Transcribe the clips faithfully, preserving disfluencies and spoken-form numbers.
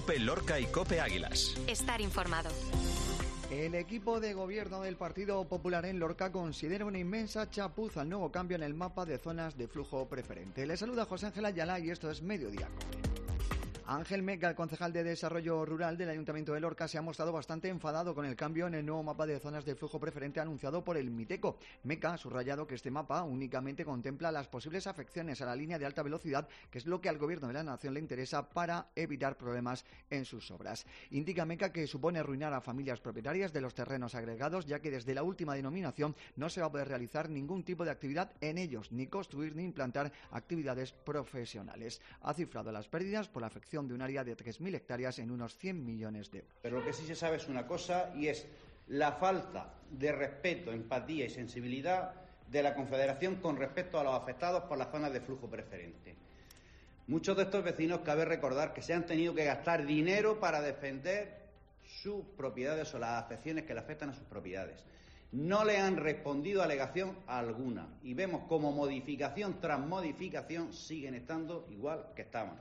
COPE Lorca y COPE Águilas. Estar informado. El equipo de gobierno del Partido Popular en Lorca considera una inmensa chapuza el nuevo cambio en el mapa de zonas de flujo preferente. Le saluda José Ángel Ayala y esto es Mediodía COPE. Ángel Meca, el concejal de Desarrollo Rural del Ayuntamiento de Lorca, se ha mostrado bastante enfadado con el cambio en el nuevo mapa de zonas de flujo preferente anunciado por el Miteco. Meca ha subrayado que este mapa únicamente contempla las posibles afecciones a la línea de alta velocidad, que es lo que al Gobierno de la Nación le interesa para evitar problemas en sus obras. Indica Meca que supone arruinar a familias propietarias de los terrenos agregados, ya que desde la última denominación no se va a poder realizar ningún tipo de actividad en ellos, ni construir ni implantar actividades profesionales. Ha cifrado las pérdidas por la afección de un área de tres mil hectáreas en unos cien millones de euros. Pero lo que sí se sabe es una cosa, y es la falta de respeto, empatía y sensibilidad de la Confederación con respecto a los afectados por las zonas de flujo preferente. Muchos de estos vecinos cabe recordar que se han tenido que gastar dinero para defender sus propiedades o las afecciones que le afectan a sus propiedades. No le han respondido alegación alguna y vemos como modificación tras modificación siguen estando igual que estaban.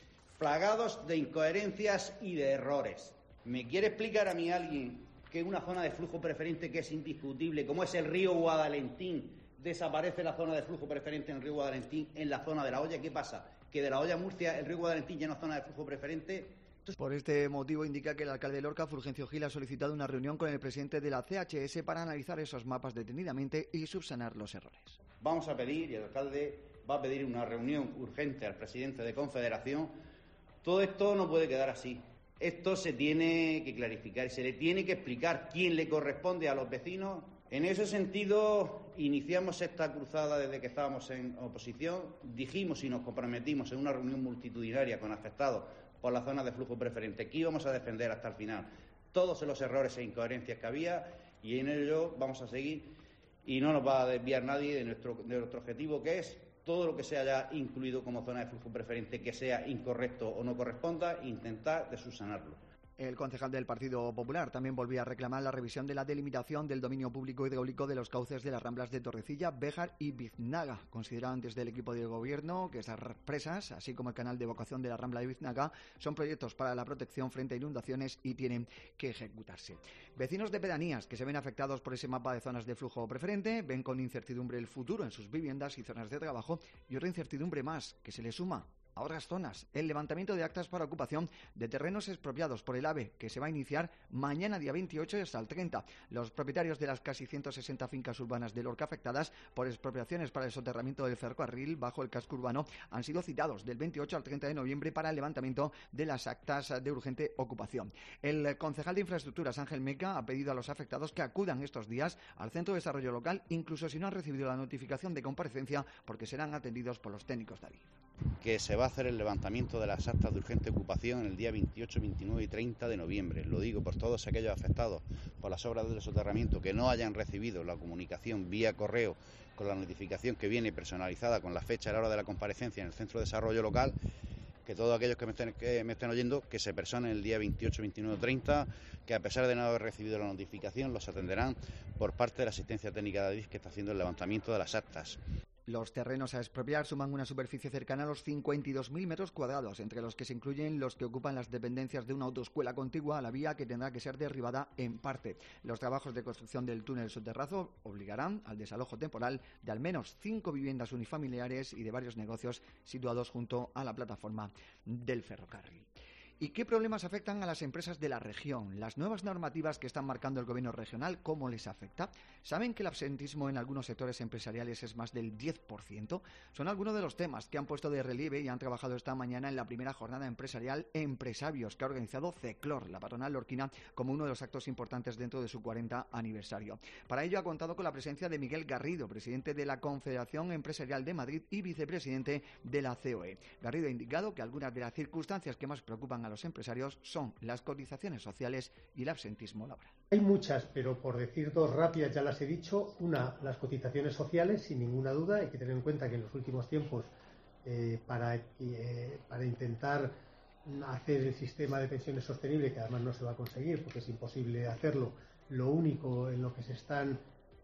Plagados de incoherencias y de errores. ¿Me quiere explicar a mí alguien que una zona de flujo preferente que es indiscutible, como es el río Guadalentín, desaparece la zona de flujo preferente en el río Guadalentín, en la zona de La Hoya? ¿Qué pasa? ¿Que de La Hoya a Murcia el río Guadalentín ya no es zona de flujo preferente? Entonces... Por este motivo indica que el alcalde de Lorca, Fulgencio Gil, ha solicitado una reunión con el presidente de la C H S para analizar esos mapas detenidamente y subsanar los errores. Vamos a pedir, y el alcalde va a pedir una reunión urgente al presidente de Confederación. Todo esto no puede quedar así. Esto se tiene que clarificar y se le tiene que explicar quién le corresponde a los vecinos. En ese sentido, iniciamos esta cruzada desde que estábamos en oposición. Dijimos y nos comprometimos en una reunión multitudinaria con afectados por las zonas de flujo preferente que íbamos a defender hasta el final todos los errores e incoherencias que había, y en ello vamos a seguir y no nos va a desviar nadie de nuestro, de nuestro objetivo, que es todo lo que se haya incluido como zona de flujo preferente que sea incorrecto o no corresponda, intentar de subsanarlo. El concejal del Partido Popular también volvía a reclamar la revisión de la delimitación del dominio público hidráulico de los cauces de las ramblas de Torrecilla, Béjar y Biznaga. Consideran desde el equipo de gobierno que esas presas, así como el canal de evacuación de la rambla de Biznaga, son proyectos para la protección frente a inundaciones y tienen que ejecutarse. Vecinos de pedanías que se ven afectados por ese mapa de zonas de flujo preferente ven con incertidumbre el futuro en sus viviendas y zonas de trabajo, y otra incertidumbre más que se le suma a otras zonas: el levantamiento de actas para ocupación de terrenos expropiados por el AVE, que se va a iniciar mañana día veintiocho y hasta el treinta. Los propietarios de las casi ciento sesenta fincas urbanas de Lorca afectadas por expropiaciones para el soterramiento del ferrocarril bajo el casco urbano han sido citados del veintiocho al treinta de noviembre para el levantamiento de las actas de urgente ocupación. El concejal de Infraestructuras, Ángel Meca, ha pedido a los afectados que acudan estos días al Centro de Desarrollo Local, incluso si no han recibido la notificación de comparecencia, porque serán atendidos por los técnicos de Adif. Que se va a hacer el levantamiento de las actas de urgente ocupación el día veintiocho, veintinueve y treinta de noviembre. Lo digo por todos aquellos afectados por las obras del soterramiento que no hayan recibido la comunicación vía correo con la notificación que viene personalizada con la fecha y la hora de la comparecencia en el Centro de Desarrollo Local. Que todos aquellos que me estén, que me estén oyendo, que se personen el día veintiocho, veintinueve y treinta, que a pesar de no haber recibido la notificación, los atenderán por parte de la asistencia técnica de Adif, que está haciendo el levantamiento de las actas. Los terrenos a expropiar suman una superficie cercana a los cincuenta y dos mil metros cuadrados, entre los que se incluyen los que ocupan las dependencias de una autoescuela contigua a la vía, que tendrá que ser derribada en parte. Los trabajos de construcción del túnel subterráneo obligarán al desalojo temporal de al menos cinco viviendas unifamiliares y de varios negocios situados junto a la plataforma del ferrocarril. ¿Y qué problemas afectan a las empresas de la región? Las nuevas normativas que están marcando el gobierno regional, ¿cómo les afecta? ¿Saben que el absentismo en algunos sectores empresariales es más del diez por ciento? Son algunos de los temas que han puesto de relieve y han trabajado esta mañana en la primera jornada empresarial Empresarios, que ha organizado CECLOR, la patronal lorquina, como uno de los actos importantes dentro de su cuarenta aniversario. Para ello ha contado con la presencia de Miguel Garrido, presidente de la Confederación Empresarial de Madrid y vicepresidente de la C O E. Garrido ha indicado que algunas de las circunstancias que más preocupan a los empresarios son las cotizaciones sociales y el absentismo laboral. Hay muchas, pero por decir dos rápidas ya las he dicho. Una, las cotizaciones sociales, sin ninguna duda. Hay que tener en cuenta que en los últimos tiempos, eh, para, eh, para intentar hacer el sistema de pensiones sostenible, que además no se va a conseguir porque es imposible hacerlo, lo único en lo que se están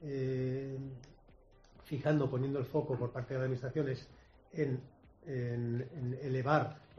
eh, fijando, poniendo el foco por parte de la administración es en, en, en elevar las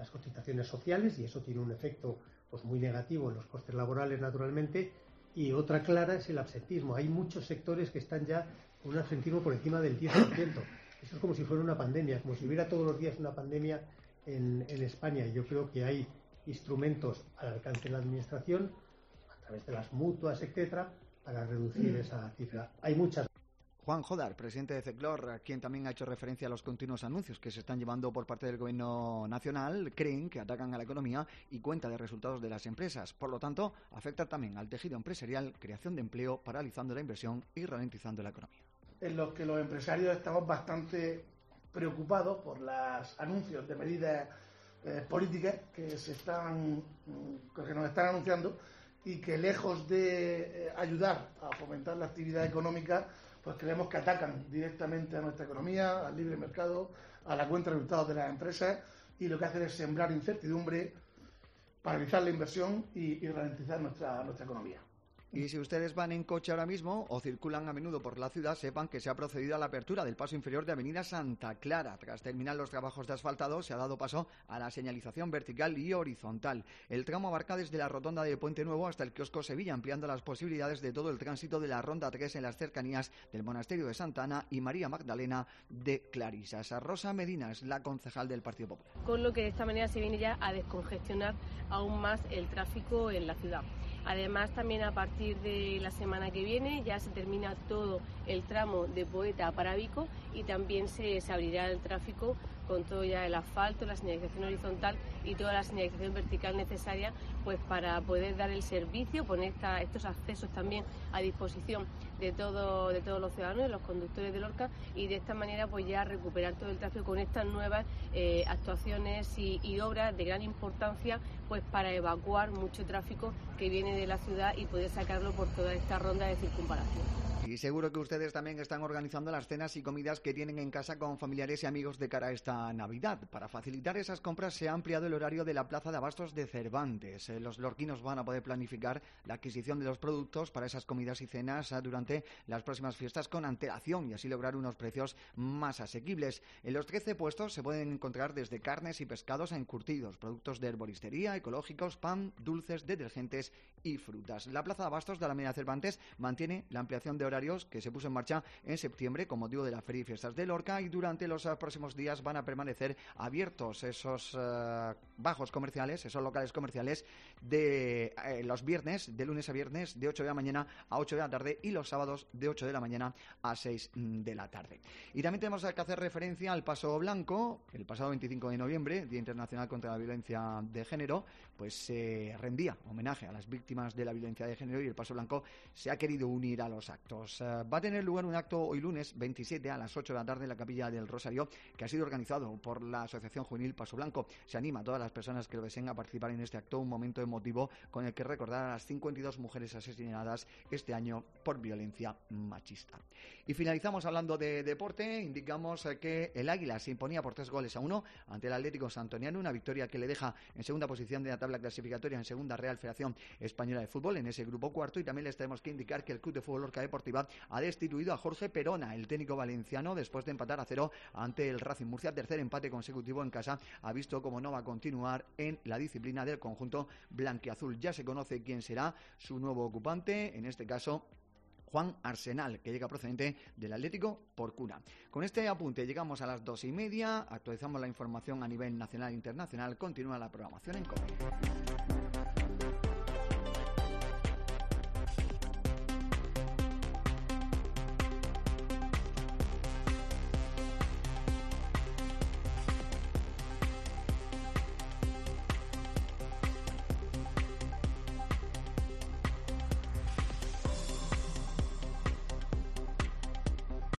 las cotizaciones sociales, y eso tiene un efecto pues muy negativo en los costes laborales, naturalmente. Y otra clara es el absentismo. Hay muchos sectores que están ya con un absentismo por encima del diez por ciento. Eso es como si fuera una pandemia, como si hubiera todos los días una pandemia en, en España. Y yo creo que hay instrumentos al alcance de la Administración, a través de las mutuas, etcétera, para reducir esa cifra. Hay muchas. Juan Jodar, presidente de CECLOR, quien también ha hecho referencia a los continuos anuncios que se están llevando por parte del Gobierno nacional, creen que atacan a la economía y cuenta de resultados de las empresas. Por lo tanto, afecta también al tejido empresarial, creación de empleo, paralizando la inversión y ralentizando la economía. En los que los empresarios estamos bastante preocupados por los anuncios de medidas eh, políticas que se están que nos están anunciando y que, lejos de eh, ayudar a fomentar la actividad económica, pues creemos que atacan directamente a nuestra economía, al libre mercado, a la cuenta de resultados de las empresas, y lo que hacen es sembrar incertidumbre, paralizar la inversión y, y ralentizar nuestra, nuestra economía. Y si ustedes van en coche ahora mismo o circulan a menudo por la ciudad, sepan que se ha procedido a la apertura del paso inferior de Avenida Santa Clara. Tras terminar los trabajos de asfaltado, se ha dado paso a la señalización vertical y horizontal. El tramo abarca desde la rotonda de Puente Nuevo hasta el kiosco Sevilla, ampliando las posibilidades de todo el tránsito de la Ronda tres en las cercanías del Monasterio de Santa Ana y María Magdalena de Clarisas. Rosa Medina es la concejal del Partido Popular. Con lo que de esta manera se viene ya a descongestionar aún más el tráfico en la ciudad. Además, también a partir de la semana que viene ya se termina todo el tramo de Poeta a Parabico y también se, se abrirá el tráfico con todo ya el asfalto, la señalización horizontal y toda la señalización vertical necesaria, pues para poder dar el servicio, poner esta, estos accesos también a disposición de, todo, de todos los ciudadanos, de los conductores de Lorca, y de esta manera pues ya recuperar todo el tráfico con estas nuevas eh, actuaciones y, y obras de gran importancia, pues para evacuar mucho tráfico que viene de la ciudad y poder sacarlo por toda esta ronda de circunvalación. Y seguro que ustedes también están organizando las cenas y comidas que tienen en casa con familiares y amigos de cara a esta Navidad. Para facilitar esas compras se ha ampliado el horario de la Plaza de Abastos de Cervantes. Los lorquinos van a poder planificar la adquisición de los productos para esas comidas y cenas durante las próximas fiestas con antelación y así lograr unos precios más asequibles. En los trece puestos se pueden encontrar desde carnes y pescados a encurtidos, productos de herboristería, ecológicos, pan, dulces, detergentes y frutas. La Plaza de Abastos de Alameda Cervantes mantiene la ampliación de horarios que se puso en marcha en septiembre con motivo de la Feria y Fiestas de Lorca, y durante los uh, próximos días van a permanecer abiertos esos uh, bajos comerciales, esos locales comerciales de eh, los viernes, de lunes a viernes, de ocho de la mañana a ocho de la tarde, y los sábados de ocho de la mañana a seis de la tarde. Y también tenemos que hacer referencia al Paso Blanco. El pasado veinticinco de noviembre, Día Internacional contra la Violencia de Género, pues se eh, rendía homenaje a las víctimas de la violencia de género, y el Paso Blanco se ha querido unir a los actos. Uh, va a tener lugar un acto hoy lunes veintisiete a las ocho de la tarde en la Capilla del Rosario, que ha sido organizado por la Asociación Juvenil Paso Blanco. Se anima a todas las personas que lo deseen a participar en este acto, un momento emotivo con el que recordar a las cincuenta y dos mujeres asesinadas este año por violencia machista. Y finalizamos hablando de deporte. Indicamos que el Águila se imponía por tres goles a uno ante el Atlético Santoniano, una victoria que le deja en segunda posición de la tabla clasificatoria, en segunda Real Federación Española de Fútbol en ese grupo cuarto. Y también les tenemos que indicar que el Club de Fútbol Lorca Deportiva ha destituido a Jorge Perona, el técnico valenciano, después de empatar a cero ante el Racing Murcia. Tercer empate consecutivo en casa, ha visto cómo no va a continuar en la disciplina del conjunto blanquiazul. Ya se conoce quién será su nuevo ocupante, en este caso Juan Arsenal, que llega procedente del Atlético por cuna. Con este apunte llegamos a las dos y media, actualizamos la información a nivel nacional e internacional. Continúa la programación en COPE.